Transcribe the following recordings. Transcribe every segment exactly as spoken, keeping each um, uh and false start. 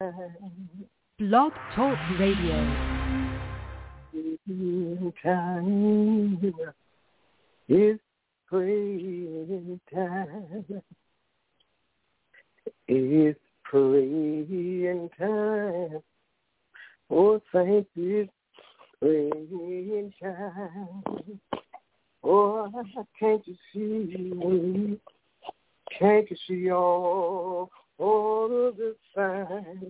Blog Talk Radio. Time is praying time. It's praying time. Oh, thank you, praying time. Oh, can't you see? Can't you see all, all of the signs?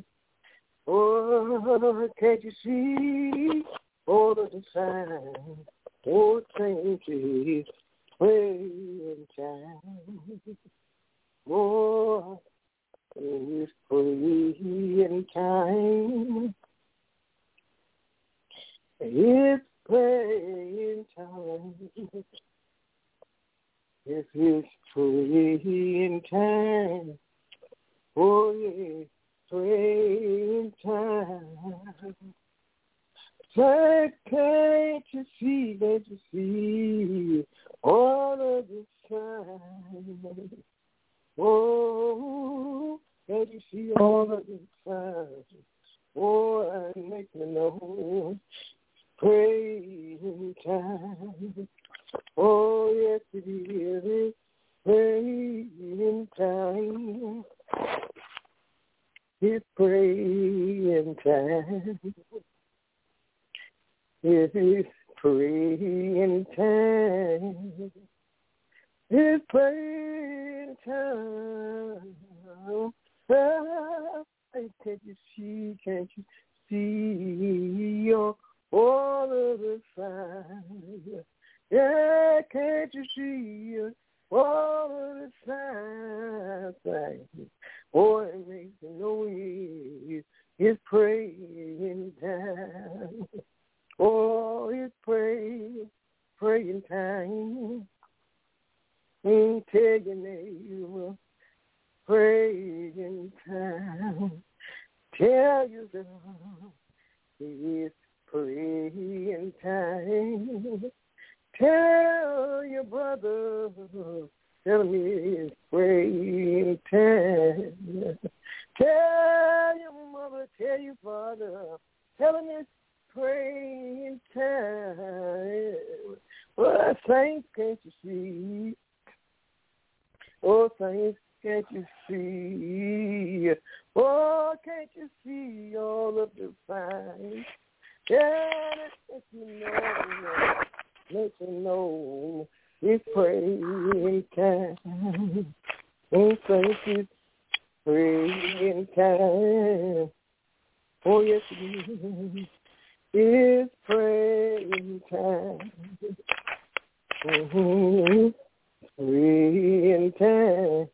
Oh, can't you see all of the signs? Oh, thank you, praying time. Oh, it's praying time. It's praying time. It is praying time. Oh, yeah, praying time. So can't you see, can't you see all of the signs? Oh, can't you see all of the signs? Oh, I make me know. Praying time. Oh, yes, it is. Praying time. It's praying time. It is praying time. It's praying time. Ah, can't you see, can't you see your all of the signs? Yeah, can't you see all of the signs? Oh, it makes me know it. It's praying time. Oh, it's praying, praying time. And tell your neighbor, praying time. Tell you that it's praying time. Tell your brother, tell me it's praying time. Tell your mother, tell your father, tell him it's praying time. Oh, saints, can't you see? Oh, saints, can't you see? Oh, can't you see all of the signs? Yeah, let you know, let you know it's praying time. Oh, saints, it's praying time. Oh, yes, it is. It's praying time. Mm-hmm. Praying time.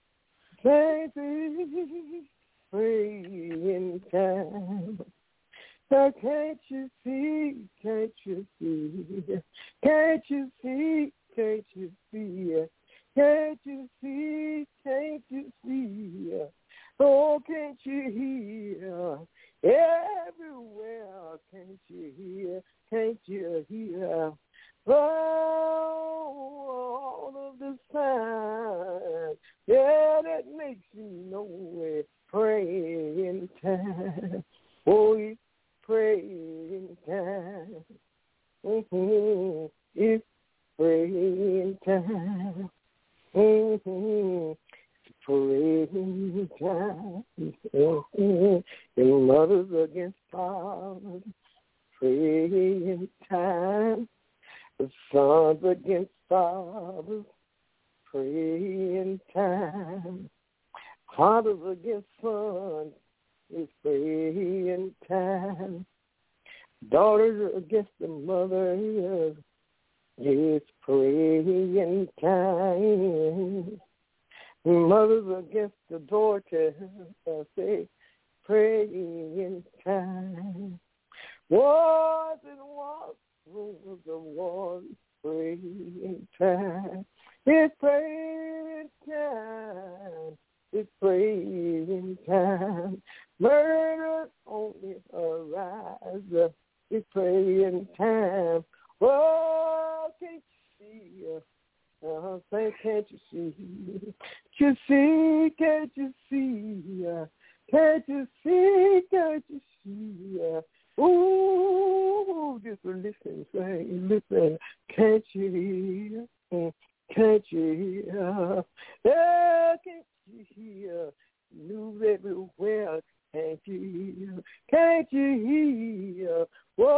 Baby, praying time. So can't you see, can't you see, can't you see, can't you see, can't you see, can't you see, oh, can't you hear, everywhere, can't you hear, can't you hear, oh, all of the signs, yeah, that makes you know it's praying time, oh, it's praying time, mm-hmm. It's praying time, mm-hmm. It's praying time, mm-hmm. Your mothers against fathers, praying time, the sons against fathers, praying time, fathers against sons, it's praying time. Daughters against the mothers, it's praying time. Mothers against the daughters, I say, praying time. Wars and wars, rumors of wars, praying time. It's praying time. It's praying time. Murder only arise. It's praying time. Oh, can't you see? Uh, say, can't you see? Can't you see? Can't you see? Can't you see can't you see? Uh, ooh, just listen, say, listen. Can't you hear? Can't you hear? Yeah, can't you hear? Move everywhere. Can't you hear? Can't you hear?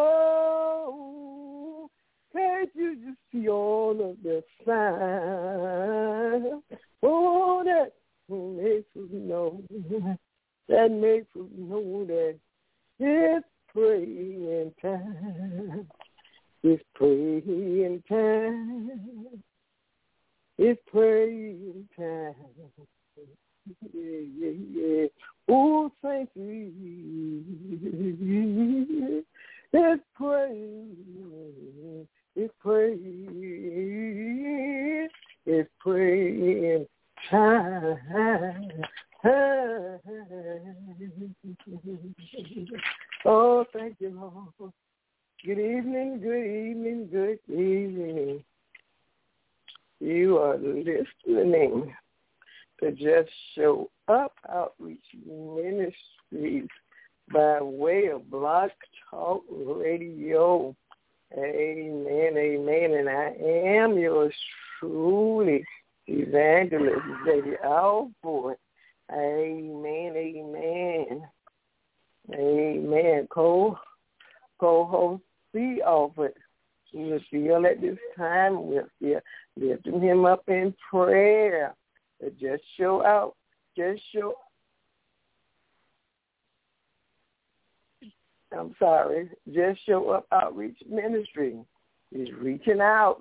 Whoa. Can't you just see all of the signs? Oh, that makes us know, that makes us know that it's praying time. It's praying time. It's praying time. Yeah, yeah, yeah. Oh, thank you. It's praying. It's praying, it's praying time. Oh, thank you, Lord. Good evening, good evening, good evening. You are listening to Just Show Up Outreach Ministries by way of Blog Talk Radio. Amen, amen, and I am yours truly, Evangelist Lady Alford. Amen, amen, amen. Co, co-host C. Alford. We're still at this time. We're still lifting him up in prayer. But just show out, just show I'm sorry, Just Show Up Outreach Ministry is reaching out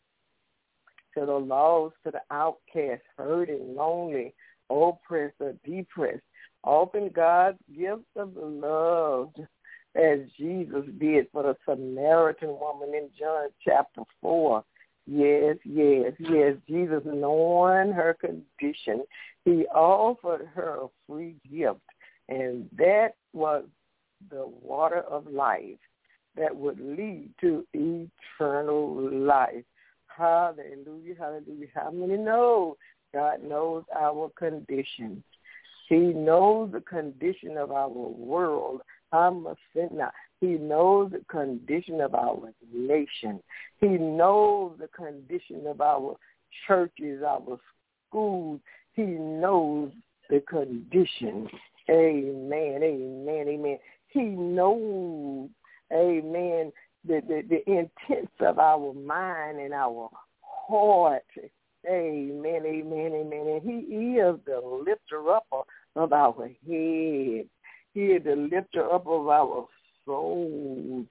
to the lost, to the outcast, hurting, lonely, oppressed, or depressed. Open God's gift of love as Jesus did for the Samaritan woman in John chapter four. Yes, yes, yes. Jesus, knowing her condition, he offered her a free gift, and that was the water of life that would lead to eternal life. Hallelujah, hallelujah. How many know God knows our condition? He knows the condition of our world. He knows the condition of our nation. He knows the condition of our churches, our schools. He knows the condition. Amen, amen, amen. He knows, amen, the, the, the intents of our mind and our heart. Amen, amen, amen. And he is the lifter up of our head. He is the lifter up of our souls.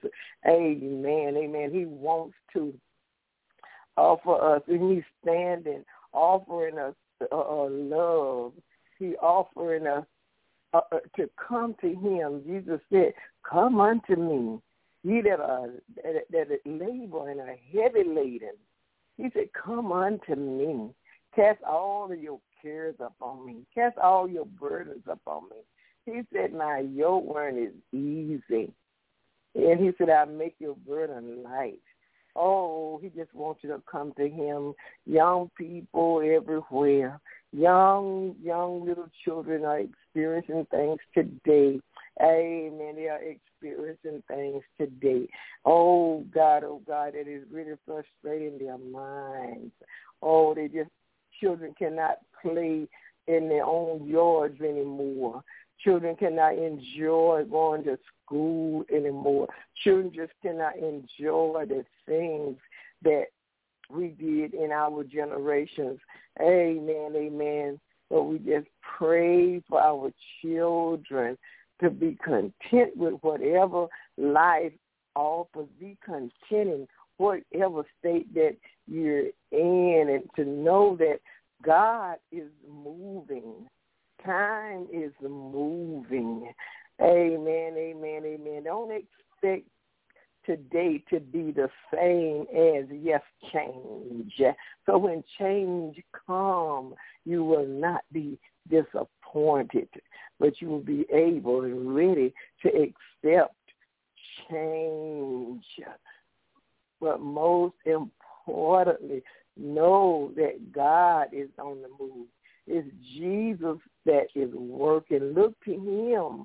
Amen, amen. He wants to offer us, and he's standing, offering us uh, love. He offering us Uh, to come to him. Jesus said, come unto me, ye that are that, that labor and are heavy laden. He said, come unto me. Cast all of your cares upon me. Cast all your burdens upon me. He said, my yoke is easy. And he said, I'll make your burden light. Oh, he just wants you to come to him. Young people everywhere. Young, young little children are experiencing things today. Amen. They are experiencing things today. Oh, God, oh, God, it is really frustrating their minds. Oh, they just, children cannot play in their own yards anymore. Children cannot enjoy going to school anymore. Children just cannot enjoy the things that we did in our generations. Amen, amen. So we just pray for our children to be content with whatever life offers. Be content in whatever state that you're in, and to know that God is moving. Time is moving. Amen, amen, amen. Don't expect today to be the same as yes change. So when change comes, you will not be disappointed, but you will be able and ready to accept change. But most importantly, know that God is on the move. It's Jesus that is working. Look to him.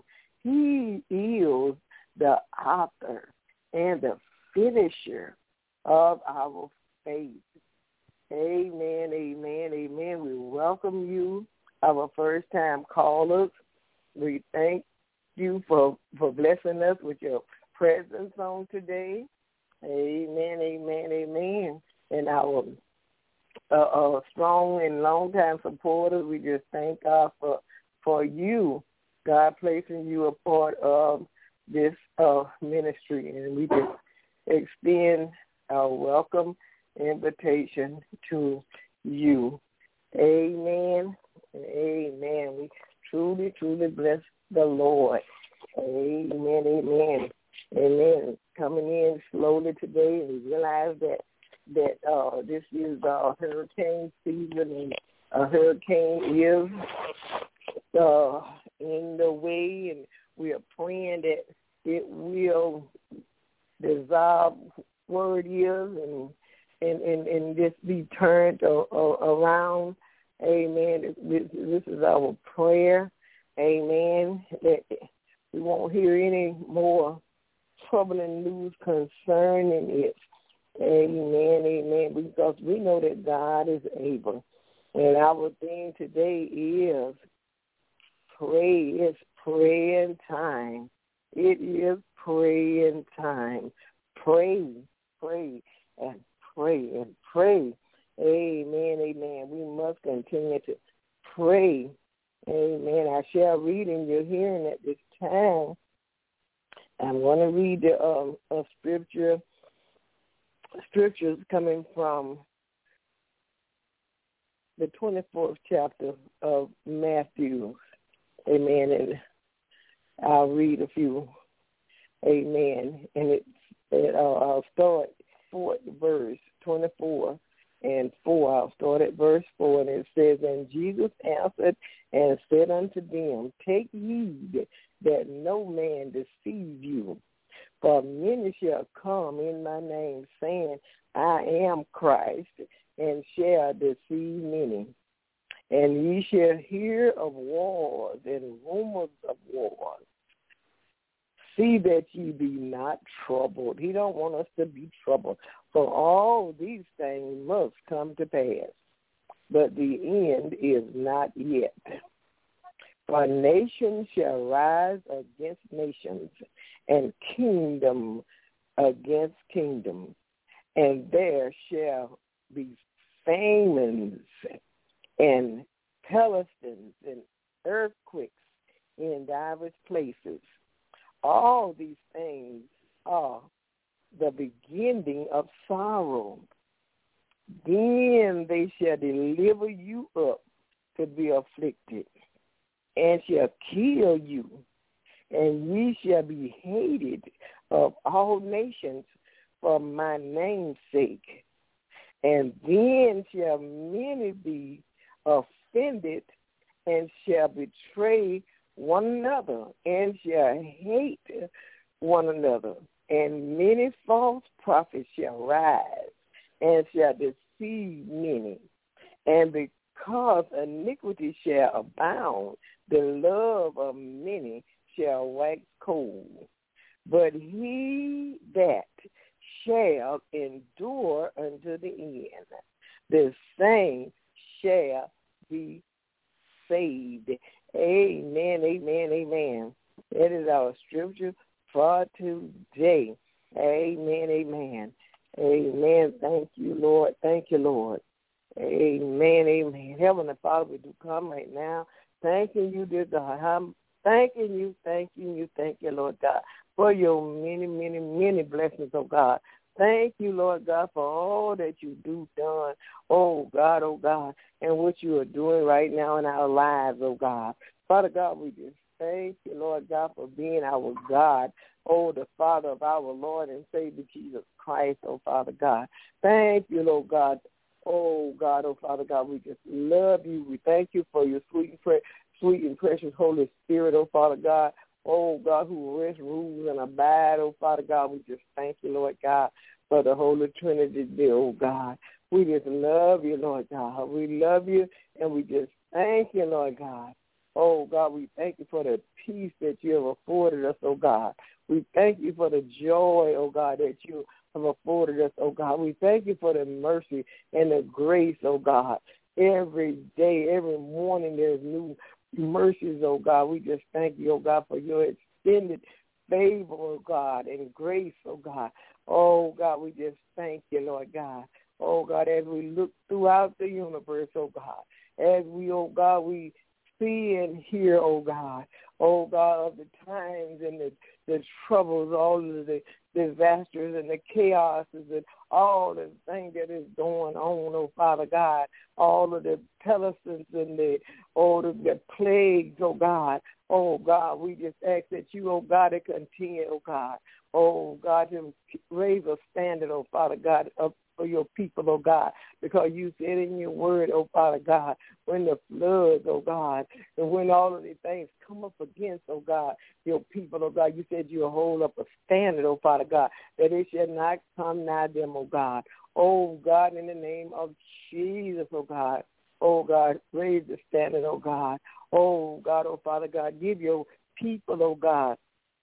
he is the author and the finisher of our faith. Amen, amen, amen. We welcome you, our first-time callers. We thank you for, for blessing us with your presence on today. Amen, amen, amen. And our uh, uh, strong and long-time supporters, we just thank God for, for you, God placing you a part of this uh, ministry. And we just extend our welcome invitation to you. Amen, amen. We truly, truly bless the Lord. Amen, amen, amen. Coming in slowly today, and we realize that that uh, this is uh, hurricane season, and a hurricane is uh, in the way, and we are praying that it will dissolve where it is and and, and, and just be turned uh, uh, around. Amen. This, this is our prayer. Amen. That we won't hear any more troubling news concerning it. Amen, amen, because we know that God is able. And our theme today is pray. It's praying time. It is praying time. Pray, pray, and pray, and pray. Amen, amen. We must continue to pray. Amen. I shall read in your hearing at this time. I'm going to read the um, a scripture. Scriptures coming from the twenty-fourth chapter of Matthew. Amen. And I'll read a few. Amen. And it's, it, uh, I'll start fourth verse, twenty-four and four. I'll start at verse four, and it says, And Jesus answered and said unto them, Take heed that no man deceive you. For many shall come in my name, saying, I am Christ, and shall deceive many. And ye shall hear of wars and rumors of wars. See that ye be not troubled. He don't want us to be troubled. For all these things must come to pass, but the end is not yet. For nation shall rise against nations, and kingdom against kingdom, and there shall be famines and pestilence and earthquakes in divers places. All these things are the beginning of sorrow. Then they shall deliver you up to be afflicted, and shall kill you, and ye shall be hated of all nations for my name's sake. And then shall many be offended, and shall betray one another, and shall hate one another. And many false prophets shall rise, and shall deceive many. And because iniquity shall abound, the love of many shall wax cold. But he that shall endure unto the end, the same shall be saved. Amen, amen, amen. That is our scripture for today. Amen, amen. Amen. Thank you, Lord. Thank you, Lord. Amen, amen. Heavenly Father, we do come right now thanking you, dear God. I'm thanking you, thanking you, thank you, Lord God, for your many, many, many blessings, oh God. Thank you, Lord God, for all that you do done, oh God, oh God, and what you are doing right now in our lives, oh God. Father God, we just thank you, Lord God, for being our God, oh, the Father of our Lord and Savior Jesus Christ, oh Father God. Thank you, Lord God. Oh, God, oh, Father God, we just love you. We thank you for your sweet, sweet and precious Holy Spirit, oh, Father God. Oh, God, who rests, rules, and abide, oh, Father God. We just thank you, Lord God, for the Holy Trinity, dear, oh, God. We just love you, Lord God. We love you, and we just thank you, Lord God. Oh, God, we thank you for the peace that you have afforded us, oh, God. We thank you for the joy, oh, God, that you have afforded us, oh, God. We thank you for the mercy and the grace, oh, God. Every day, every morning, there's new mercies, oh, God. We just thank you, oh, God, for your extended favor, oh, God, and grace, oh, God. Oh, God, we just thank you, Lord God. Oh, God, as we look throughout the universe, oh, God, as we, oh, God, we see and hear, oh, God, oh, God, of the times and the, the troubles, all of the disasters and the chaoses and all the things that is going on, oh, Father God, all of the pestilence and the, oh, the, the plagues, oh, God. Oh, God, we just ask that you, oh, God, to continue, oh, God. Oh, God, to raise a standard, oh, Father God, up for your people, oh, God, because you said in your word, oh, Father God, when the floods, oh, God, and when all of these things come up against, oh, God, your people, oh, God, you said you'll hold up a standard, oh, Father God, that it shall not come nigh them, oh, God. Oh, God, in the name of Jesus, oh, God. Oh, God, raise the standard, oh, God. Oh, God, oh, Father God, give your people, oh, God.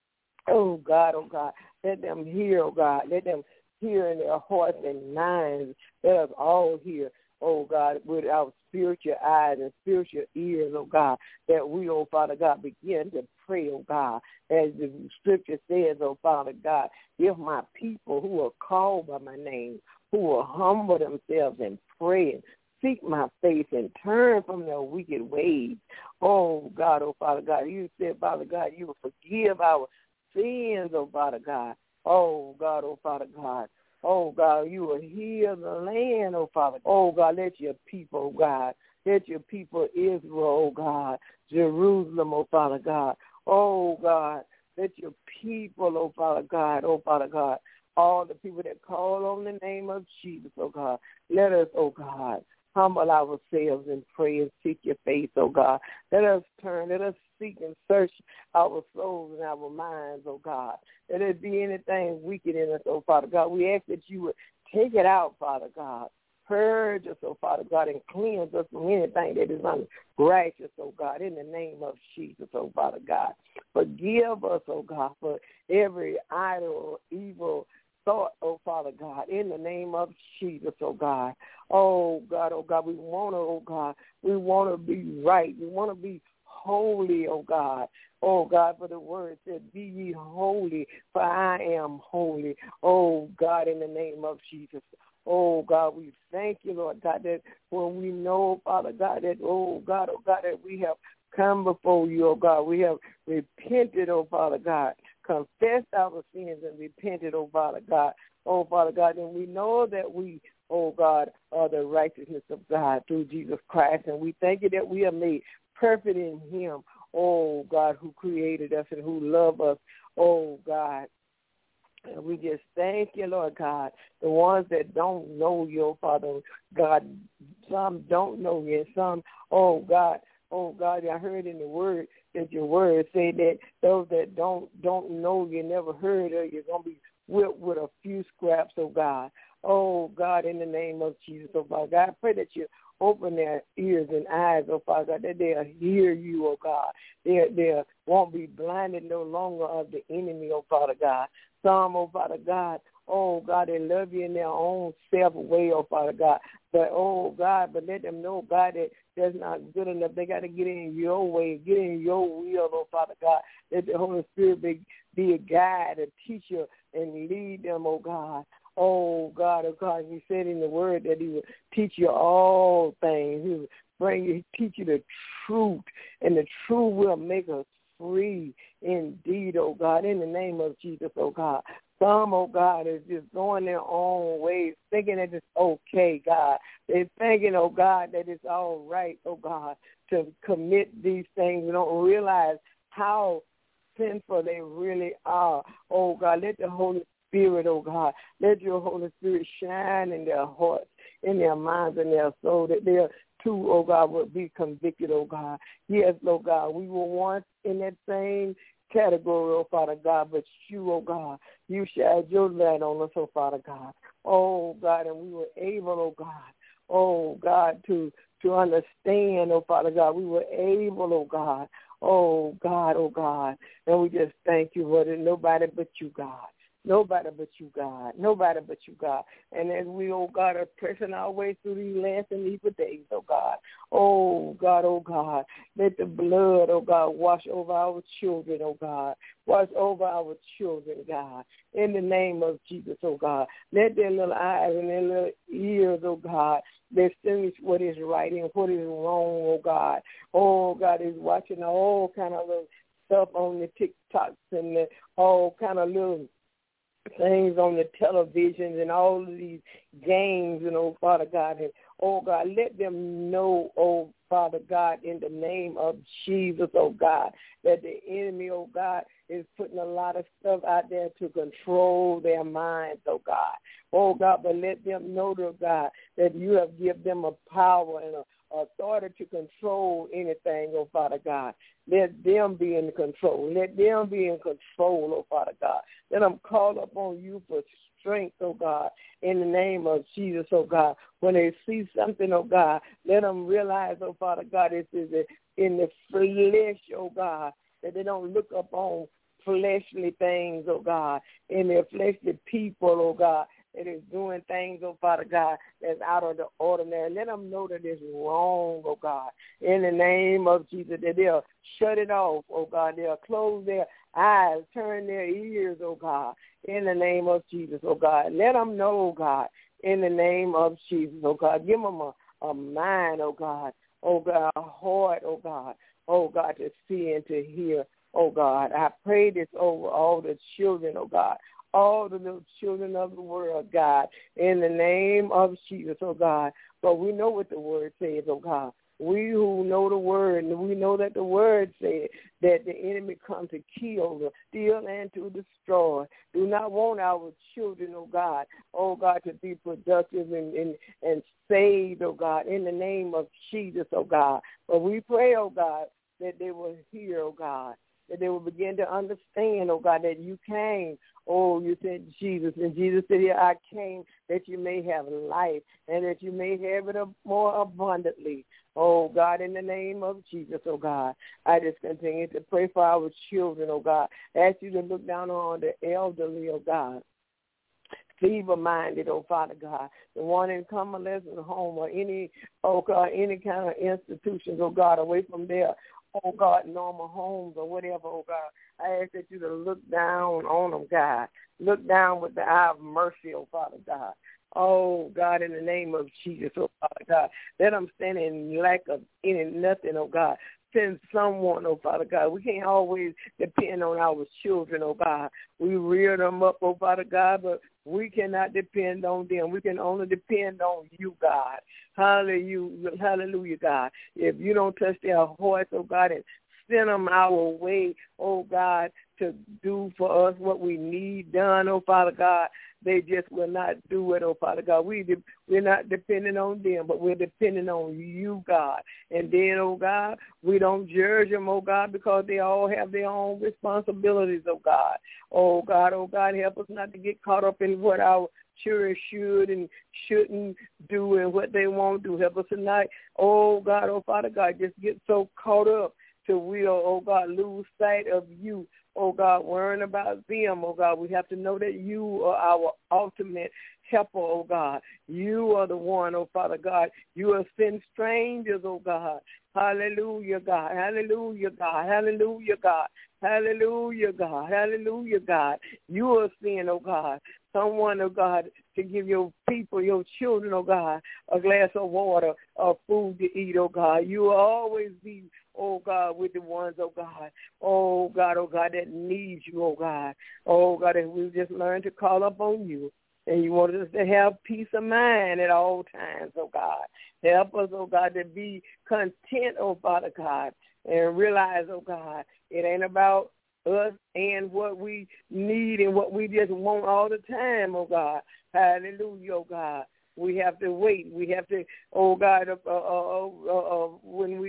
Oh, God, oh, God, let them hear, oh, God. Let them hear in their hearts and minds. Let us all hear, oh, God, with our spiritual eyes and spiritual ears, oh, God, that we, oh, Father God, begin to pray, oh, God, as the scripture says, oh, Father God, if my people who are called by my name, who will humble themselves and pray and seek my face and turn from their wicked ways. Oh, God, oh, Father God, you said, Father God, you will forgive our sins, oh, Father God. Oh, God, oh, Father God. Oh, God, you will heal the land, oh, Father. Oh, God, let your people, oh, God, let your people Israel, oh, God, Jerusalem, oh, Father God. Oh, God, let your people, oh, Father God, oh, Father God, all the people that call on the name of Jesus, oh, God, let us, oh, God, humble ourselves and pray and seek your face, oh, God. Let us turn, let us seek and search our souls and our minds, oh, God. Let there be anything wicked in us, oh, Father God. We ask that you would take it out, Father God. Purge us, oh, Father God, and cleanse us from anything that is unrighteous, oh, God, in the name of Jesus, oh, Father God. Forgive us, oh, God, for every idle or evil thought, oh, Father God, in the name of Jesus, oh, God. Oh, God, oh, God, we want to, oh, God, we want to be right. We want to be holy, oh, God. Oh, God, for the word said, be ye holy, for I am holy. Oh, God, in the name of Jesus. Oh, God, we thank you, Lord God, that when we know, Father God, that, oh, God, oh, God, that we have come before you, oh, God, we have repented, oh, Father God, confessed our sins and repented, oh, Father God, oh, Father God, and we know that we, oh, God, are the righteousness of God through Jesus Christ, and we thank you that we are made perfect in him, oh, God, who created us and who loved us, oh, God. And we just thank you, Lord God. The ones that don't know you, oh, Father God, some don't know you, and some, oh, God, oh, God, I heard in the word that your word say that those that don't don't know you, never heard of you, you're going to be whipped with a few scraps, oh, God. Oh, God, in the name of Jesus, oh, Father God, I pray that you open their ears and eyes, oh, Father God, that they'll hear you, oh, God. They they won't be blinded no longer of the enemy, oh, Father God. Some, oh, Father God, oh, God, they love you in their own self-way, oh, Father God. But, oh, God, but let them know, God, that that's not good enough. They got to get in your way, get in your will, oh, Father God. Let the Holy Spirit be, be a guide, a teacher, and lead them, oh, God. Oh, God, oh, God, you said in the word that he would teach you all things. He would bring you, teach you the truth, and the truth will make us free indeed, oh, God, in the name of Jesus, oh, God. Some, oh, God, is just going their own ways, thinking that it's okay, God. They're thinking, oh, God, that it's all right, oh, God, to commit these things. They don't realize how sinful they really are. Oh, God, let the Holy Spirit, oh, God, let your Holy Spirit shine in their hearts, in their minds, and their soul, that they're too, oh, God, will be convicted, oh, God. Yes, oh, God, we were once in that same category, oh, Father God, but you, oh, God, you shed your light on us, oh, Father God. Oh, God, and we were able, oh, God, oh, God, to, to understand, oh, Father God. We were able, oh, God, oh, God, oh, God. And we just thank you for it. Nobody but you, God. Nobody but you, God. Nobody but you, God. And as we, oh, God, are pressing our way through these last and evil days, oh, God. Oh, God, oh, God. Let the blood, oh, God, wash over our children, oh, God. Wash over our children, God. In the name of Jesus, oh, God. Let their little eyes and their little ears, oh, God, distinguish what is right and what is wrong, oh, God. Oh, God is watching all kind of little stuff on the TikToks and the, all kind of little things on the televisions and all of these games, and oh, Father God, and oh, God, let them know, oh, Father God, in the name of Jesus, oh, God, that the enemy, oh, God, is putting a lot of stuff out there to control their minds, oh, God. Oh, God, but let them know, oh, God, that you have given them a power and a authority to control anything, oh, Father God. Let them be in control. Let them be in control, oh, Father God. Let them call upon you for strength, oh, God, in the name of Jesus, oh, God. When they see something, oh, God, let them realize, oh, Father God, this is in the flesh, oh, God, that they don't look up on fleshly things, oh, God, in their fleshly people, oh, God, that is doing things, oh, Father God, that's out of the ordinary. Let them know that it's wrong, oh, God, in the name of Jesus, that they'll shut it off, oh, God. They'll close their eyes, turn their ears, oh, God, in the name of Jesus, oh, God. Let them know, oh, God, in the name of Jesus, oh, God. Give them a, a mind, oh, God, oh, God, a heart, oh, God, oh, God, to see and to hear, oh, God. I pray this over all the children, oh, God, all the little children of the world, God, in the name of Jesus, oh, God. But we know what the word says, oh, God. We who know the word, and we know that the word said that the enemy comes to kill, to steal, and to destroy. Do not want our children, oh, God, oh, God, to be productive and, and, and saved, oh, God, in the name of Jesus, oh, God. But we pray, oh, God, that they will hear, oh, God, that they will begin to understand, oh, God, that you came. Oh, you said Jesus, and Jesus said, yeah, I came that you may have life and that you may have it more abundantly. Oh, God, in the name of Jesus, oh, God, I just continue to pray for our children, oh, God. I ask you to look down on the elderly, oh, God. Feeble-minded, oh, Father God, the one in convalescent home or any, oh, God, any kind of institutions, oh, God, away from their, oh, God, normal homes or whatever, oh, God. I ask that you to look down on them, God. Look down with the eye of mercy, oh, Father God. Oh, God, in the name of Jesus, oh, Father God. Let them stand in lack of any nothing, oh, God. Send someone, oh, Father God. We can't always depend on our children, oh, God. We rear them up, oh, Father God, but we cannot depend on them. We can only depend on you, God. Hallelujah, hallelujah, God. If you don't touch their hearts, oh, God, and send them our way, oh, God, to do for us what we need done, oh, Father God. They just will not do it, oh, Father God. We de- we're not depending on them, but we're depending on you, God. And then, oh, God, we don't judge them, oh, God, because they all have their own responsibilities, oh, God. Oh, God, oh, God, help us not to get caught up in what our children should and shouldn't do and what they won't do. Help us tonight, oh, God, oh, Father God, just get so caught up to we'll, oh, God, lose sight of you. Oh, God, worrying about them, oh, God. We have to know that you are our ultimate helper, oh, God. You are the one, oh, Father God. You are send strangers, oh, God. Hallelujah, God. Hallelujah, God. Hallelujah, God. Hallelujah, God. Hallelujah, God. You are seeing, oh, God, someone, oh, God, to give your people, your children, oh, God, a glass of water or food to eat, oh, God. You will always be, oh, God, with the ones, oh, God, oh, God, oh, God, that needs you, oh, God. Oh, God, if we just learn to call upon you, and you want us to have peace of mind at all times, oh, God. Help us, oh, God, to be content, oh, Father God, and realize, oh, God, it ain't about us and what we need and what we just want all the time, oh, God. Hallelujah, oh, God. We have to wait. We have to, oh, God, uh, uh, uh, uh, when we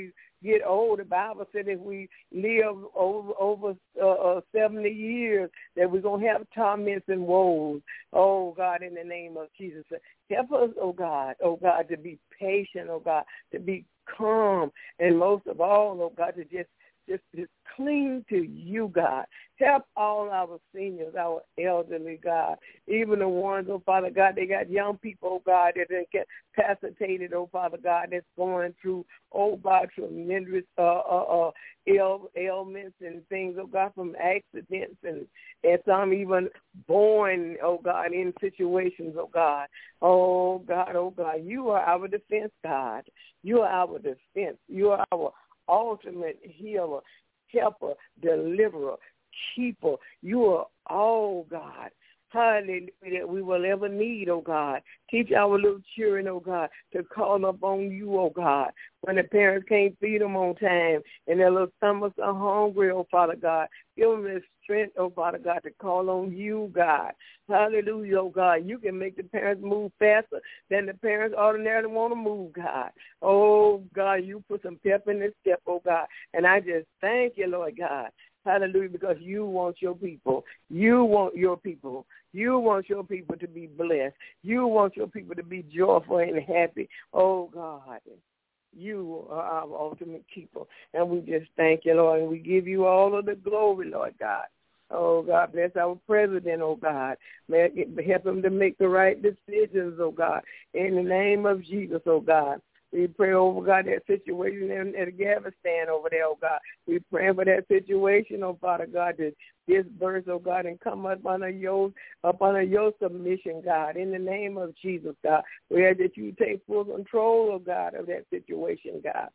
get old, the Bible said if we live over over uh, uh, seventy years, that we're going to have torments and woes. Oh, God, in the name of Jesus. Help us, oh, God, oh, God, to be patient, oh, God, to be calm, and most of all, oh, God, to just Just, just cling to you, God. Help all our seniors, our elderly, God, even the ones, oh, Father God, they got young people, oh, God, that they get capacitated, oh, Father God, that's going through, oh, God, tremendous uh, uh, uh, ail, ailments and things, oh, God, from accidents and, and some even born, oh, God, in situations, oh, God. Oh, God, oh, God, you are our defense, God. You are our defense. You are our ultimate healer, helper, deliverer, keeper. You are all, God. Hallelujah, that we will ever need, oh God. Teach our little children, oh God, to call upon you, oh God, when the parents can't feed them on time and their little stomachs are hungry, oh Father God. Give them the strength, oh Father God, to call on you, God. Hallelujah, oh God. You can make the parents move faster than the parents ordinarily want to move, God. Oh God, you put some pep in this step, oh God. And I just thank you, Lord God. Hallelujah, because you want your people. You want your people. You want your people to be blessed. You want your people to be joyful and happy. Oh, God, you are our ultimate keeper. And we just thank you, Lord, and we give you all of the glory, Lord God. Oh, God, bless our president, oh, God. May help him to make the right decisions, oh, God. In the name of Jesus, oh, God. We pray over, God, that situation in, in Afghanistan over there, oh, God. We pray for that situation, oh, Father God, to disperse, oh, God, and come up under your, up under your submission, God. In the name of Jesus, God. We ask that you take full control, oh, God, of that situation, God.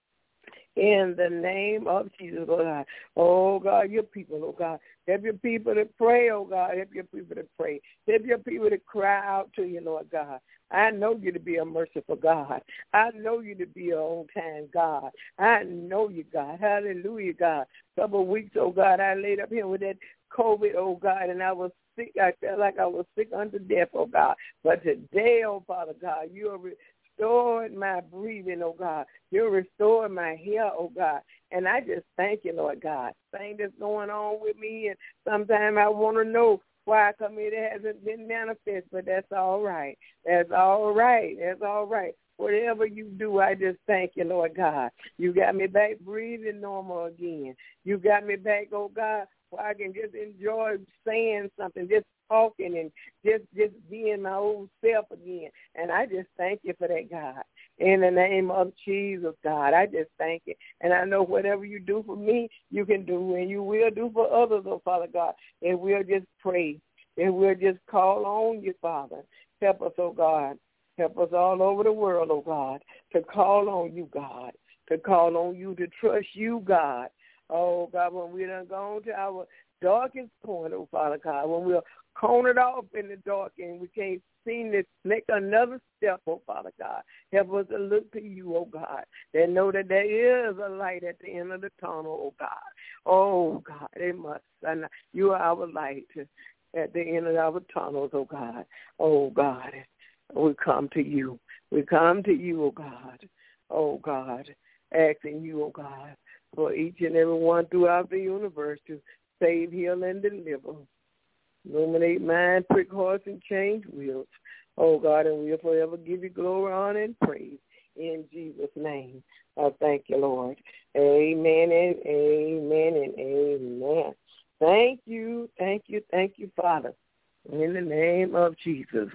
In the name of Jesus, oh God. Oh, God, your people, oh, God. Help your people to pray, oh, God. Help your people to pray. Help your people to cry out to you, Lord God. I know you to be a merciful God. I know you to be an on-time God. I know you, God. Hallelujah, God. A couple of weeks, oh, God, I laid up here with that COVID, oh, God, and I was sick. I felt like I was sick unto death, oh, God. But today, oh, Father God, you are restoring my breathing, oh, God. You're restoring my hair, oh, God. And I just thank you, Lord God. Thing that's going on with me, and sometimes I want to know why come it hasn't been manifest, but that's all right. That's all right. That's all right. Whatever you do, I just thank you, Lord God. You got me back breathing normal again. You got me back, oh God, where I can just enjoy saying something, just talking and just, just being my old self again. And I just thank you for that, God. In the name of Jesus, God, I just thank you. And I know whatever you do for me, you can do, and you will do for others, oh Father God. And we'll just pray, and we'll just call on you, Father. Help us, oh God. Help us all over the world, oh God, to call on you, God, to call on you, to trust you, God. Oh, God, when we done gone to our darkest point, oh, Father God, when we're cornered off in the dark and we can't seem to make another step, oh, Father God, help us to look to you, oh, God, and know that there is a light at the end of the tunnel, oh, God. Oh, God, it must. And you are our light at the end of our tunnels, oh, God. Oh, God, we come to you. We come to you, oh, God. Oh, God, asking you, oh, God, for each and every one throughout the universe to save, heal, and deliver. Illuminate mind, prick hearts, and change wills. Oh, God, and we'll forever give you glory, honor, and praise. In Jesus' name, I thank you, Lord. Amen and amen and amen. Thank you, thank you, thank you, Father. In the name of Jesus.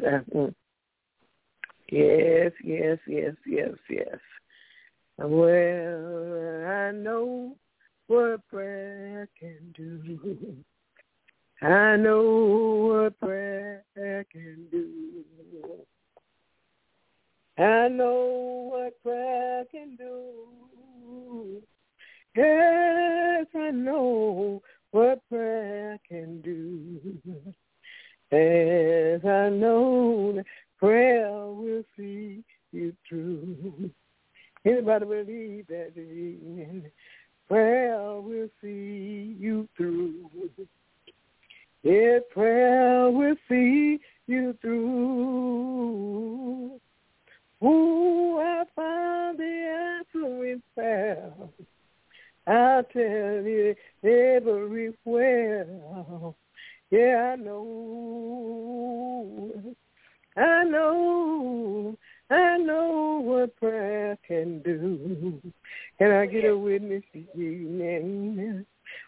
Yes, yes, yes, yes, yes. Well, I know what prayer can do. I know what prayer can do. I know what prayer can do. Yes, I know what prayer can do. Yes, I know that prayer will see you through. Anybody believe that prayer will see you through? Yeah, prayer will see you through. Ooh, I found the answer is found. I'll tell it everywhere. Yeah, I know. I know. I know what prayer can do. Can I get a witness this evening?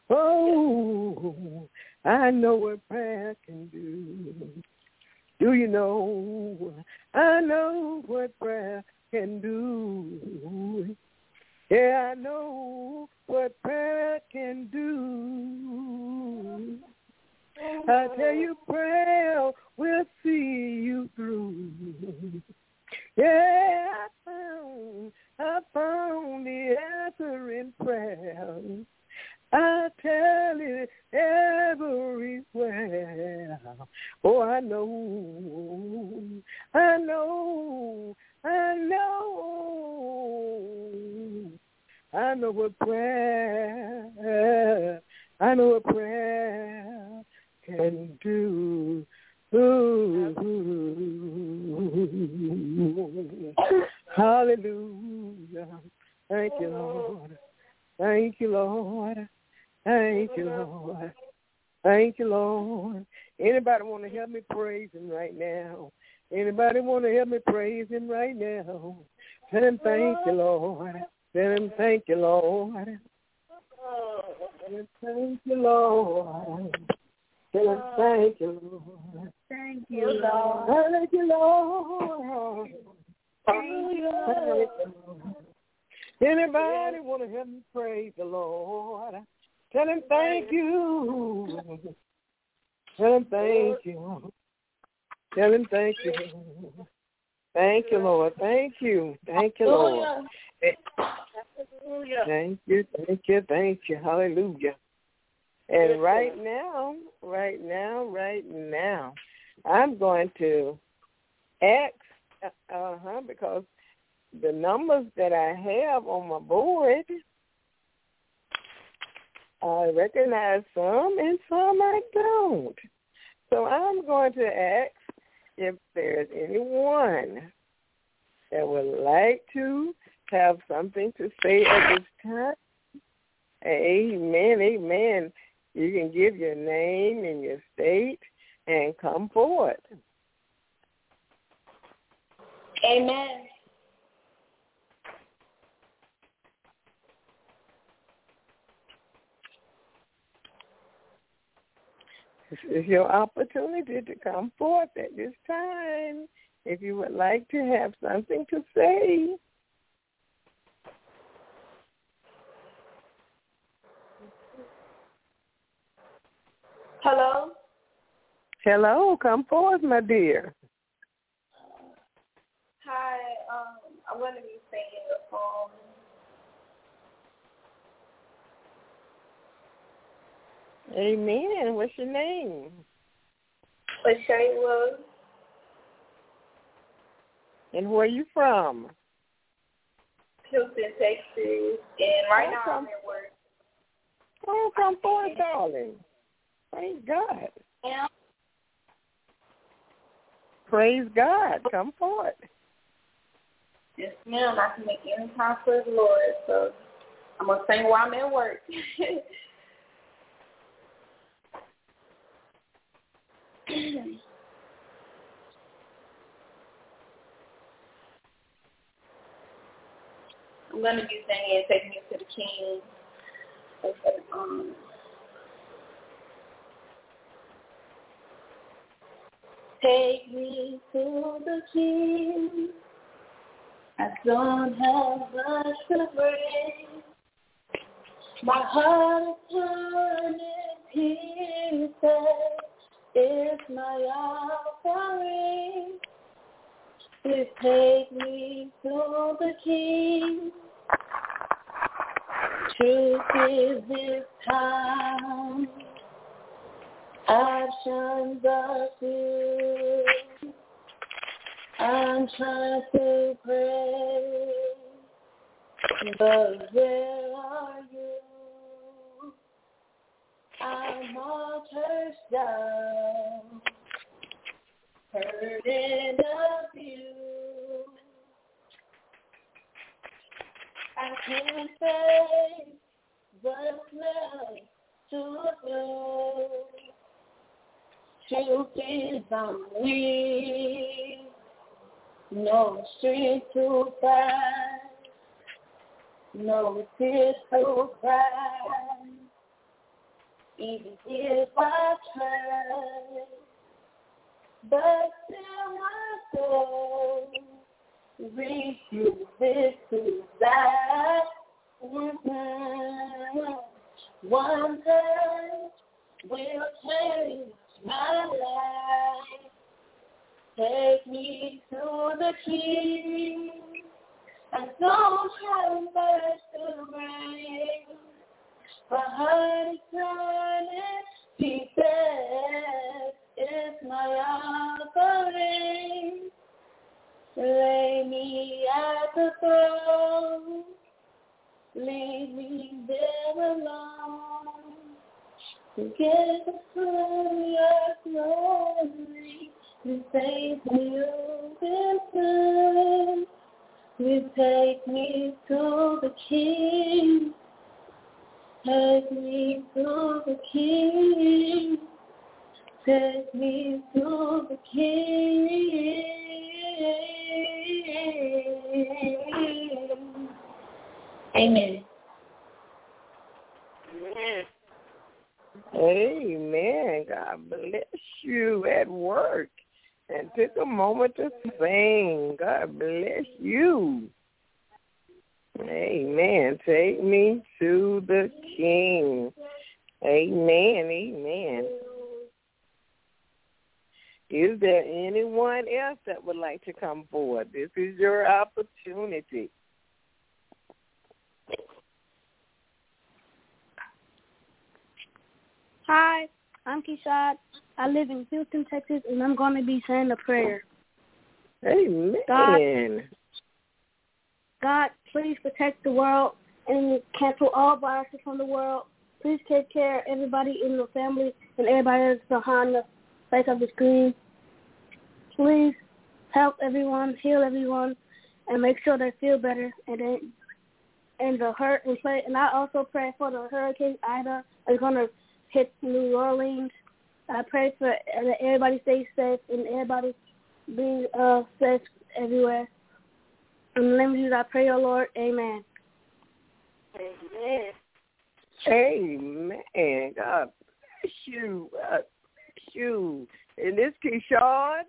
Oh, I know what prayer can do. Do you know? I know what prayer can do. Yeah, I know what prayer can do. I tell you, prayer will see you through. Yeah, I found, I found the answer in prayer. I tell it everywhere. Oh, I know, I know, I know. I know what prayer, I know what prayer can do. Ooh, hallelujah. Thank you, Lord. Thank you, Lord. Thank you, Lord. Thank you, Lord. Anybody want to help me praise him right now? Anybody want to help me praise him right now? Tell him thank you, Lord. Tell him thank you, Lord. Tell him thank you, Lord. Tell him thank you, Lord. Thank you, Lord. Thank you, Lord. Thank you, Lord. Anybody want to help me praise the Lord? Tell him thank you. Tell him thank you. Tell him thank you. Thank you, Lord. Thank you. Thank you, Lord. Thank you, thank you, thank you. Hallelujah. And right now, right now, right now, I'm going to ask, uh-huh, because the numbers that I have on my board, I recognize some and some I don't. So I'm going to ask if there's anyone that would like to have something to say at this time. Amen, amen. You can give your name and your state and come forward. Amen. This is your opportunity to come forth at this time if you would like to have something to say. Hello? Hello, come forward, my dear. Hi, um, I'm going to be singing a song. Amen. What's your name? Lachey Wood. And where are you from? Houston, Texas. And right oh, now come, I'm at work. Oh, come forward, darling. Praise God. Yeah. Praise God. Come forward. Yes, ma'am. I can make any time for the Lord. So I'm going to sing while I'm at work. I'm going to be singing Take Me to the King. Um, Take me to the King. I don't have much to bring. My heart is torn in pieces. It's my offering. Please take me to the King. Truth is this time. Options are few. I'm trying to pray, but where are you? I'm all touched down, hurting of you. I can't face what's left to do. Truth is I'm weak, no strength to fight, no tears to cry. Even if I try, but still my soul refuses to die. Mm-hmm. One touch will change my life. Take me to the King. I don't have much to bring. My heart is turning, he says, it's my offering. Lay me at the throne, leave me there alone. Forget the full your glory, and save you this time. You take me to the King. Take me to the King. Take me to the King. Amen. Amen. God bless you at work and took a moment to sing. God bless you. Amen. Take me to the King. Amen. Amen. Is there anyone else that would like to come forward? This is your opportunity. Hi, I'm Keshad. I live in Houston, Texas, and I'm going to be saying a prayer. Amen. God, God, please protect the world and cancel all viruses from the world. Please take care of everybody in the family and everybody that's behind the face of the screen. Please help everyone, heal everyone, and make sure they feel better. And then, and the hurt and play. And I also pray for the Hurricane Ida is going to hit New Orleans. I pray for that everybody stays safe and everybody be uh, safe everywhere. In the name of Jesus, I pray, O Lord. Amen. Amen. Amen. God bless you. God bless you. And this Keshad?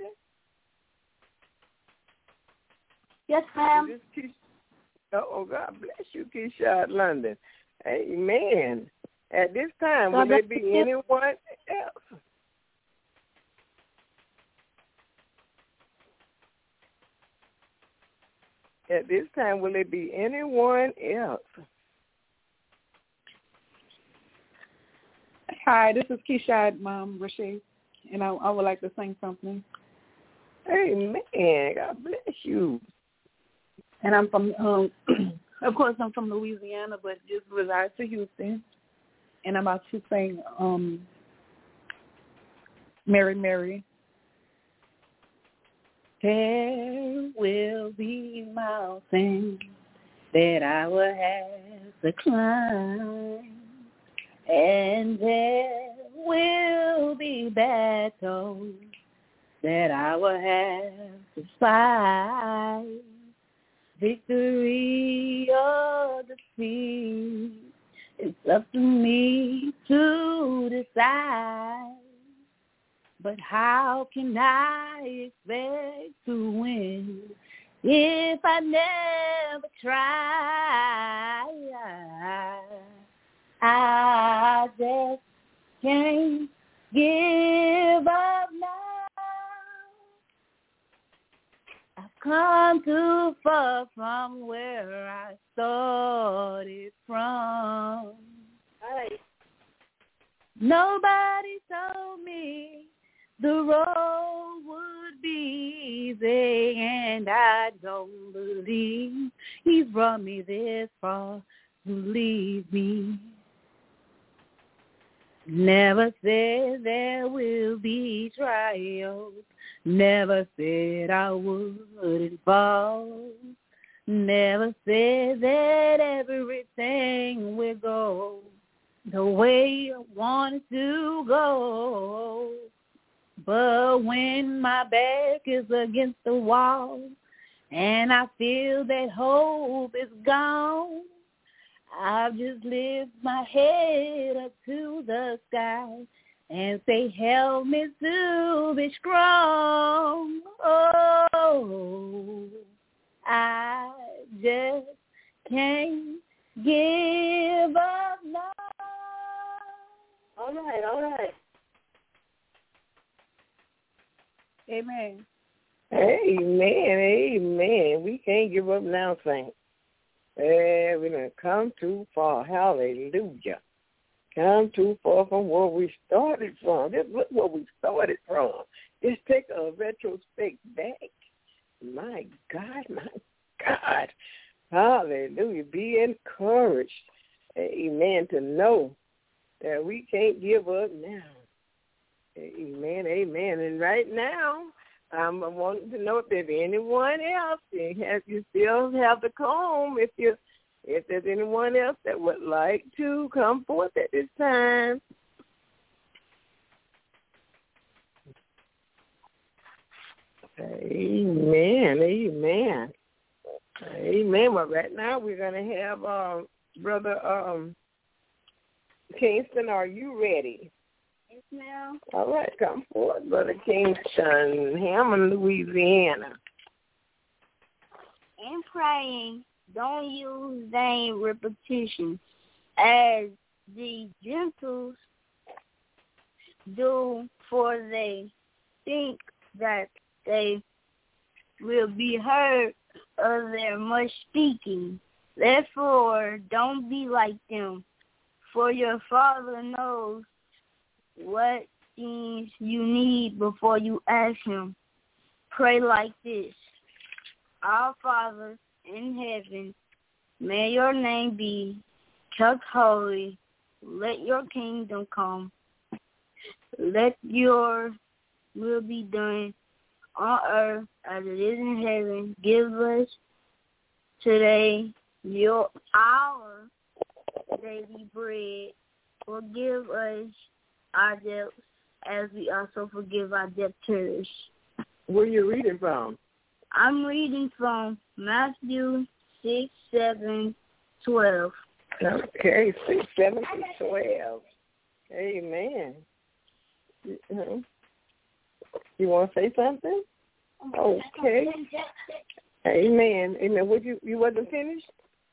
Yes, ma'am. This oh, God bless you, Keshad London. Amen. At this time, will there be anyone else? At this time, will there be anyone else? Hi, this is Keshad, Mom Rashay, and I, I would like to sing something. Amen. God bless you. And I'm from, um, of course, I'm from Louisiana, but just reside to Houston. And I'm about to sing um, Mary, Mary. There will be mountains that I will have to climb, and there will be battles that I will have to fight. Victory or defeat, it's up to me to decide. But how can I expect to win if I never try? I just can't give up now. I've come too far from where I started from. Right. Nobody told me the road would be easy, and I don't believe he's brought me this far to leave me. Never said there will be trials, never said I wouldn't fall. Never said that everything will go the way I want it to go. But when my back is against the wall and I feel that hope is gone, I'll just lift my head up to the sky and say, help me to be strong. Oh, I just can't give up now. All right, all right. Amen. Amen, amen. We can't give up now, saints. Eh, we done come too far. Hallelujah. Come too far from where we started from. Just look where we started from. Just take a retrospect back. My God, my God. Hallelujah. Be encouraged. Amen. To know that we can't give up now. Amen, amen. And right now, I'm wanting to know if there's anyone else. If you still have the comb, if you, if there's anyone else that would like to come forth at this time. Amen, amen, amen. Well, right now we're going to have um, Brother um, Kingston. Are you ready? Yes, ma'am. All right, come forward, Brother Kingston, Hammond, Louisiana. In praying, don't use vain repetition as the Gentiles do, for they think that they will be heard of their much speaking. Therefore, don't be like them, for your Father knows what things you need before you ask him. Pray like this. Our Father in heaven, may your name be kept holy. Let your kingdom come. Let your will be done on earth as it is in heaven. Give us today your our daily bread. Forgive us our debts as we also forgive our debtors. Where are you reading from? I'm reading from Matthew six, seven, twelve. Okay, six, seven, to twelve. Amen. Mm-hmm. You want to say something? Okay. Amen. Amen. Would you you wasn't finished?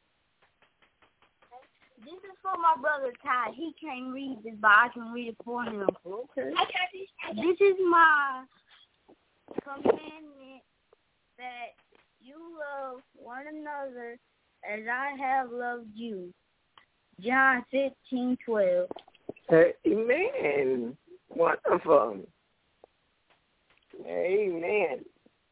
This is for my brother Ty. He can't read this, but I can read it for him. Okay. This is my commandment, that you love one another as I have loved you. John fifteen, twelve. Amen. Wonderful. Amen.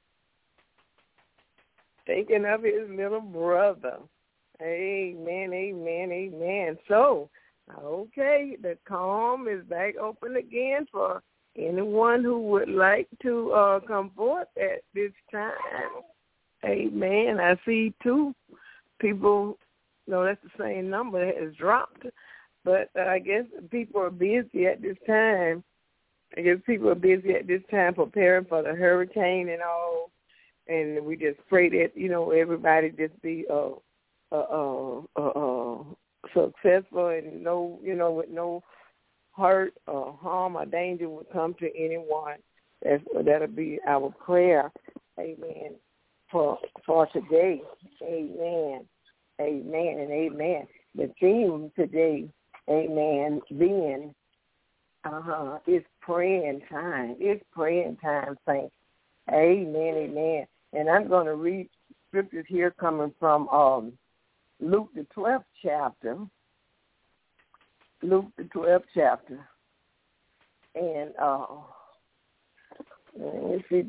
Thinking of his little brother. Amen, amen, amen. So, okay, the calm is back open again for anyone who would like to uh, come forth at this time. Amen. I see two people, no, that's the same number that has dropped, but uh, I guess people are busy at this time. I guess people are busy at this time preparing for the hurricane and all, and we just pray that, you know, everybody just be uh, uh, uh, uh, successful and no, you know, with no hurt or harm or danger would come to anyone. That's, that'll be our prayer, amen, for for today. Amen, amen, and amen. The theme today, amen, being, uh-huh, it's praying time. It's praying time, saints. Amen, amen. And I'm going to read scriptures here coming from um, Luke, the twelfth chapter. Luke, the twelfth chapter. And uh, let me see.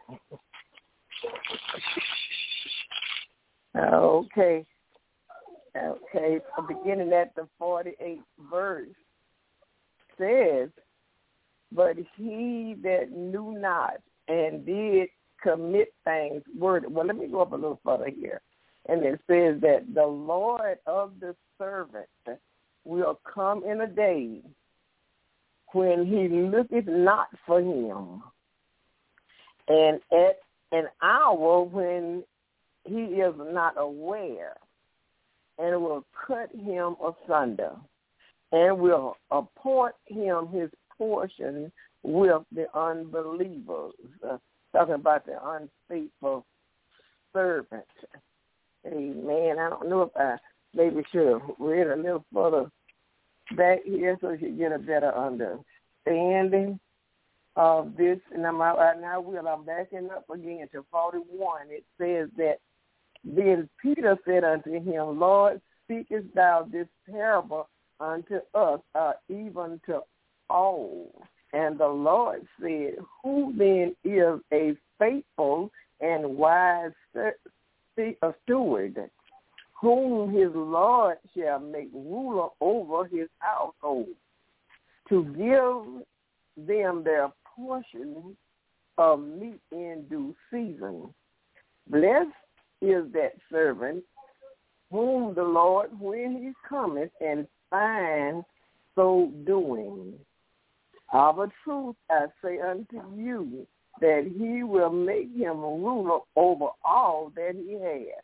Okay. Okay. Beginning at the forty-eighth verse says, but he that knew not and did commit things, word. Well, let me go up a little further here. And it says that the Lord of the servant will come in a day when he looketh not for him, and at an hour when he is not aware, and will cut him asunder, and will appoint him his portion with the unbelievers. Uh, talking about the unfaithful servant. Amen. I don't know if I maybe should have read a little further back here so you can get a better understanding of this. And I'm out right now. Will I'm backing up again to forty-one. It says that then Peter said unto him, Lord, speakest thou this parable unto us, uh, even to all? And the Lord said, who then is a faithful and wise steward, whom his Lord shall make ruler over his household, to give them their portion of meat in due season? Blessed is that servant whom the Lord, when he cometh, and find so doing. Of a truth I say unto you, that he will make him ruler over all that he has.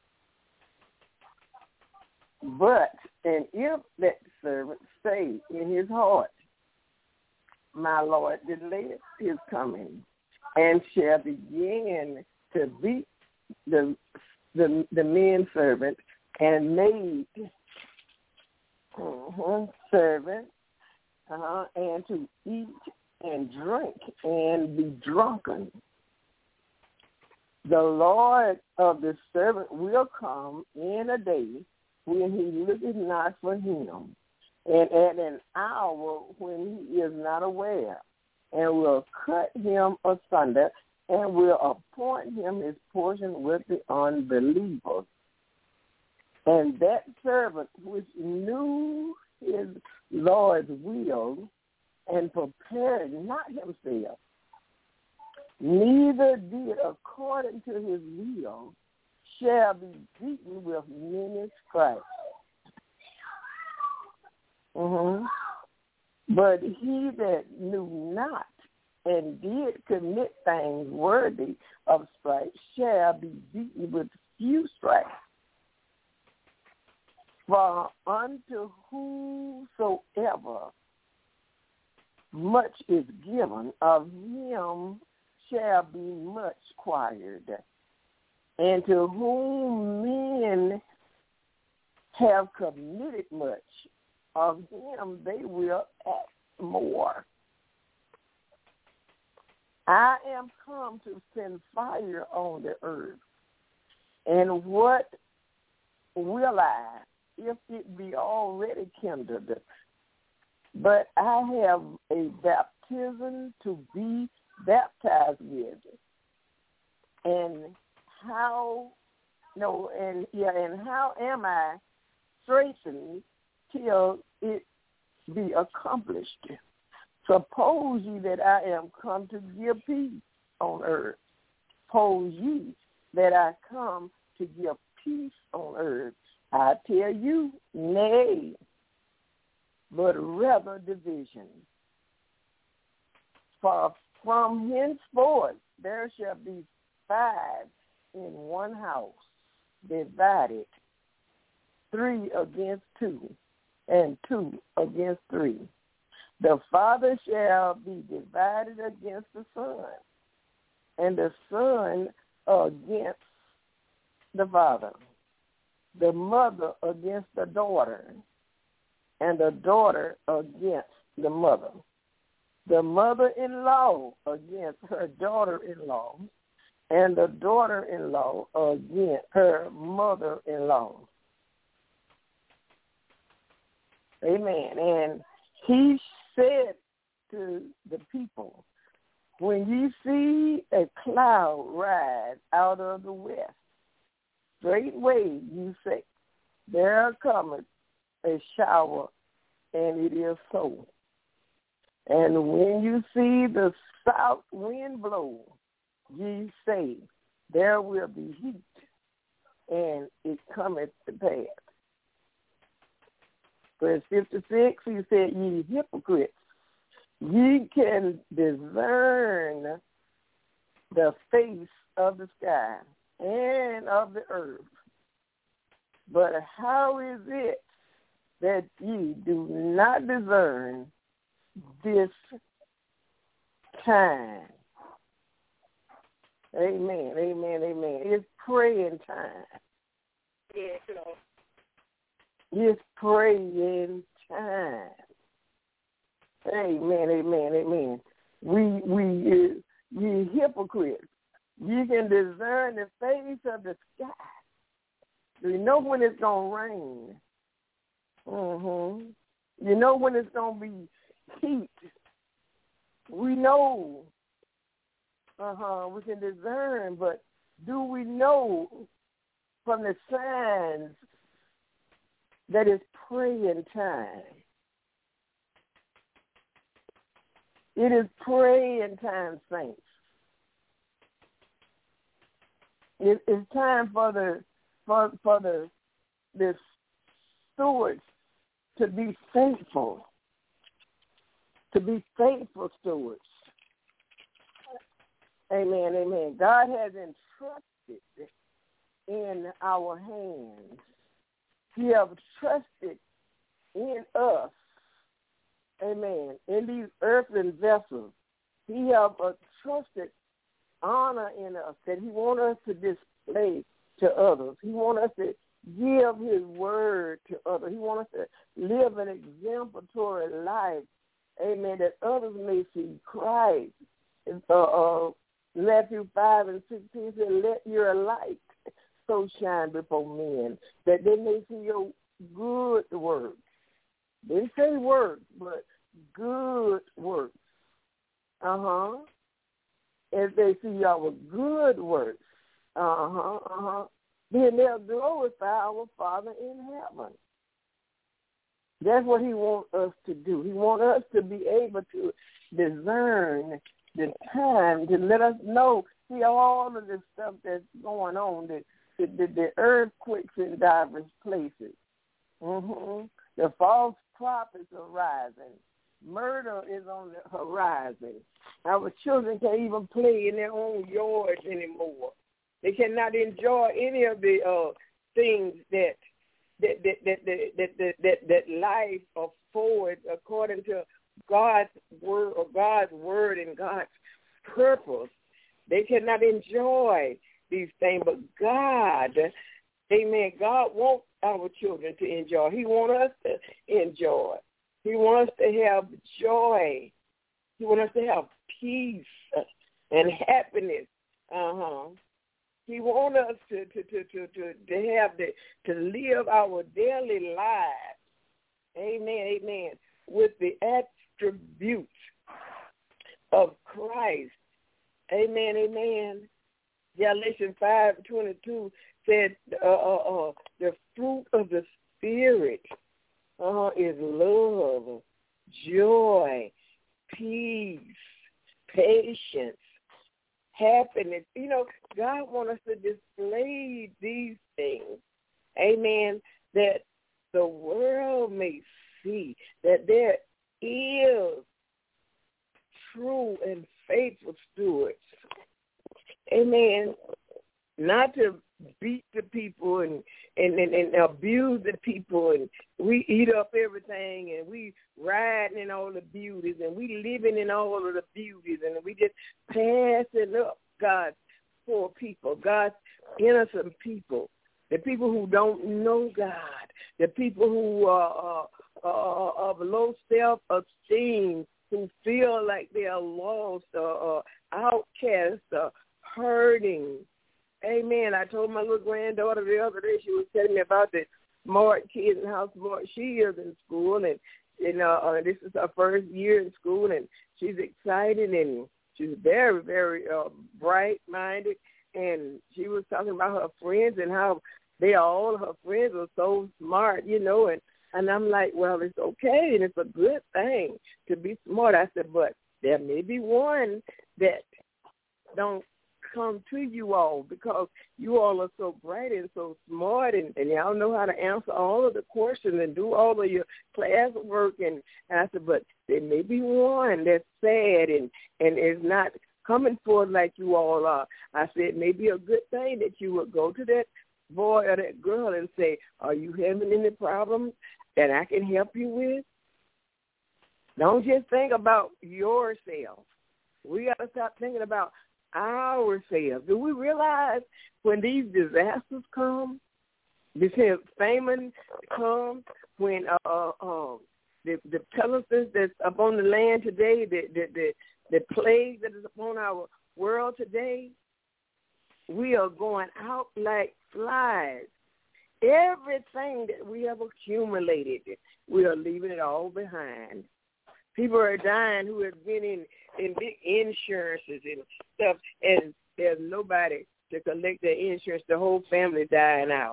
But, and if that servant say in his heart, my Lord delayeth his coming, and shall begin to beat the the, the men servant and maid uh-huh, servant, uh, and to eat and drink and be drunken, the Lord of the servant will come in a day when he looketh not for him, and at an hour when he is not aware, and will cut him asunder, and will appoint him his portion with the unbelievers. And that servant which knew his Lord's will and prepared not himself, neither did according to his will, shall be beaten with many stripes. Mm-hmm. But he that knew not and did commit things worthy of stripes shall be beaten with few stripes. For unto whosoever much is given, of him shall be much required. And to whom men have committed much, of him they will ask more. I am come to send fire on the earth, and what will I, if it be already kindled? But I have a baptism to be baptized with, and how no, and yeah, and how am I strengthened till it be accomplished? Suppose ye that I am come to give peace on earth. Suppose ye that I come to give peace on earth. I tell you, nay, but rather division. For from henceforth there shall be five in one house, divided, three against two, and two against three. The father shall be divided against the son, and the son against the father, the mother against the daughter, and the daughter against the mother, the mother-in-law against her daughter-in-law, and the daughter-in-law against her mother-in-law. Amen. And he said to the people, when you see a cloud rise out of the west, straightway you say, there cometh a shower, and it is so. And when you see the south wind blow, ye say, there will be heat. and it cometh to pass. Verse fifty-six, he said, ye hypocrites, ye can discern the face of the sky and of the earth, but how is it that ye do not discern this time? Amen, amen, amen. It's praying time. Yes, Lord. It's praying time. Amen, amen, amen. We, we, you, you hypocrites. You can discern the face of the sky. You know when it's going to rain. Mm-hmm. You know when it's going to be heat. We know. Uh-huh. We can discern, but do we know from the signs that it's praying time? It is praying time, saints. It, it's time for the for for the the stewards to be faithful, to be faithful stewards. Amen, amen. God has entrusted in our hands. He has trusted in us, amen, in these earthen vessels. He has a trusted honor in us that he wants us to display to others. He wants us to give his word to others. He wants us to live an exemplary life, amen, that others may see Christ. Uh, uh, Matthew five and sixteen said, let your light so shine before men that they may see your good works. They didn't say works, but good works. Uh-huh. If they see our good works, uh-huh, uh-huh, then they'll glorify our Father in heaven. That's what he wants us to do. He wants us to be able to discern the time, to let us know, see all of this stuff that's going on, the, the, the, the earthquakes in diverse places. Mm-hmm. The false prophets are rising. Murder is on the horizon. Our children can't even play in their own yards anymore. They cannot enjoy any of the uh, things that that that that that that, that, that, that life affords according to God's word or God's word and God's purpose. They cannot enjoy these things, but God, amen, God wants our children to enjoy. He wants us to enjoy. He wants us to have joy. He wants us to have peace and happiness. Uh-huh. He wants us to, to, to, to, to, to have the, to live our daily lives. Amen, amen, with the attributes of Christ. Amen, amen. Galatians five twenty-two said uh, uh, uh, the fruit of the Spirit uh, is love, joy, peace, patience, happiness. You know, God wants us to display these things, amen, that the world may see that there is true and faithful stewards. Amen. Not to beat the people and, and, and, and abuse the people, and we eat up everything, and we riding in all the beauties, and we living in all of the beauties, and we just passing up God's poor people, God's innocent people, the people who don't know God, the people who are uh, uh, of low self-esteem, who feel like they are lost or uh, outcast or hurting. Amen. I told my little granddaughter the other day, she was telling me about the smart kids and how smart she is in school. And, you know, uh, this is her first year in school, and she's excited, and she's very, very uh, bright-minded. And she was talking about her friends and how they all, her friends are so smart, you know, and And I'm like, well, it's okay, and it's a good thing to be smart. I said, but there may be one that don't come to you all because you all are so bright and so smart, and, and y'all know how to answer all of the questions and do all of your class work. And, and I said, but there may be one that's sad and, and is not coming forward like you all are. I said, it may be a good thing that you would go to that boy or that girl and say, are you having any problems that I can help you with? Don't just think about yourself. We got to stop thinking about ourselves. Do we realize when these disasters come, this famine comes, when uh, uh, the, the pestilence that's upon the land today, the, the, the, the plague that is upon our world today, we are going out like flies. Everything that we have accumulated, we are leaving it all behind. People are dying who have been in, in big insurances and stuff, and there's nobody to collect their insurance. The whole family dying out.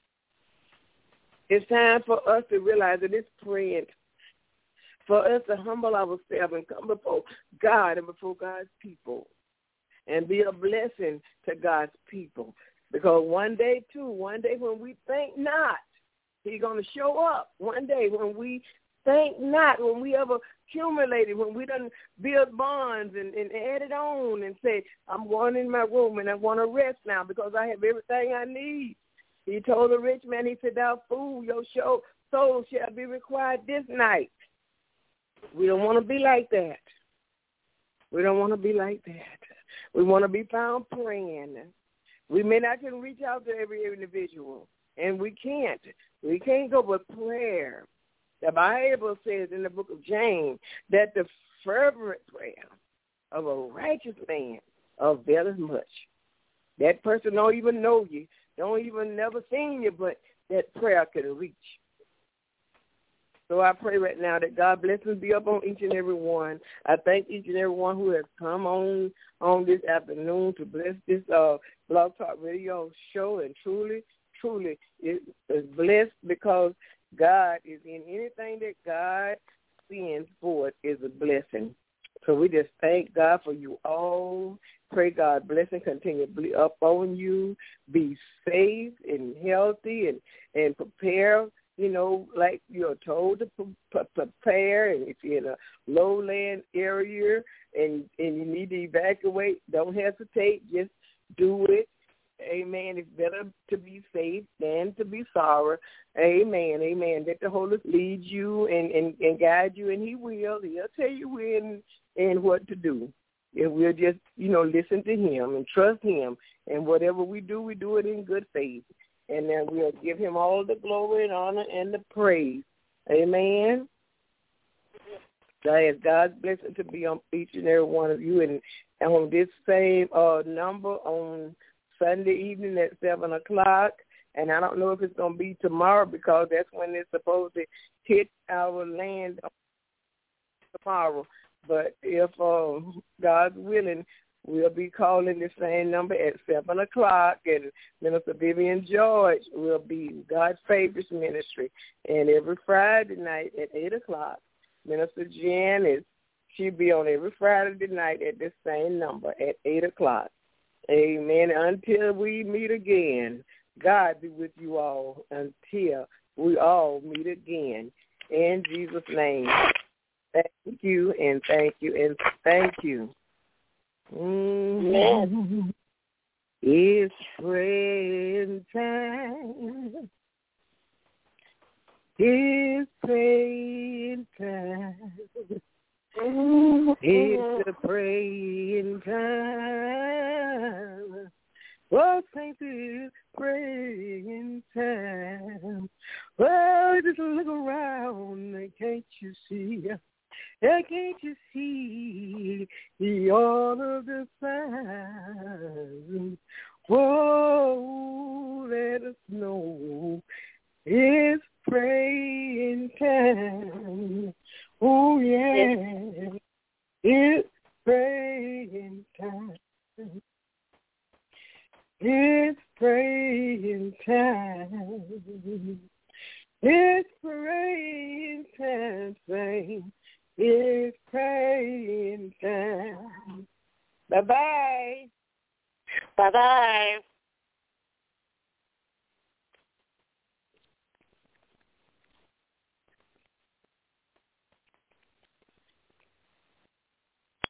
It's time for us to realize that it's praying, for us to humble ourselves and come before God and before God's people and be a blessing to God's people. Because one day, too, one day when we think not, he's going to show up. One day when we think not, when we have accumulated, when we done build bonds and, and add it on and say, I'm going in my room and I want to rest now because I have everything I need. He told the rich man, he said, thou fool, your soul shall be required this night. We don't want to be like that. We don't want to be like that. We want to be found praying. We may not can reach out to every individual, and we can't. We can't go with prayer. The Bible says in the book of James that the fervent prayer of a righteous man availeth much. That person don't even know you, don't even never seen you, but that prayer can reach. So I pray right now that God blessings be upon each and every one. I thank each and every one who has come on on this afternoon to bless this uh, Blog Talk Radio show. And truly, truly, it is blessed because God is in anything that God sends forth is a blessing. So we just thank God for you all. Pray God blessing continue to be up on you. Be safe and healthy and, and prepare. You know, like you're told to p- prepare, and if you're in a lowland area and, and you need to evacuate, don't hesitate. Just do it. Amen. It's better to be safe than to be sorry. Amen. Amen. Let the Holy Spirit lead you and, and, and guide you, and he will. He'll tell you when and what to do. If we'll just, you know, listen to him and trust him, and whatever we do, we do it in good faith. And then we'll give him all the glory and honor and the praise. Amen. So I ask God's blessing to be on each and every one of you. And, and on this same uh, number on Sunday evening at seven o'clock. And I don't know if it's going to be tomorrow because that's when it's supposed to hit our land tomorrow. But if uh, God's willing, we'll be calling the same number at seven o'clock, and Minister Vivian George will be God's Favorites Ministry. And every Friday night at eight o'clock, Minister Janice, she'll be on every Friday night at the same number at eight o'clock. Amen. Until we meet again, God be with you all until we all meet again. In Jesus' name, thank you and thank you and thank you. Mm-hmm. It's praying time. It's praying time. Mm-hmm. It's a praying time. Oh, saints, it's praying time. Well, just look around, can't you see? And can't you see all of the signs? Whoa, let us know it's praying time. Oh, yeah, it's praying time. It's praying time. It's praying time, saints. It's praying time. Bye-bye. Bye-bye.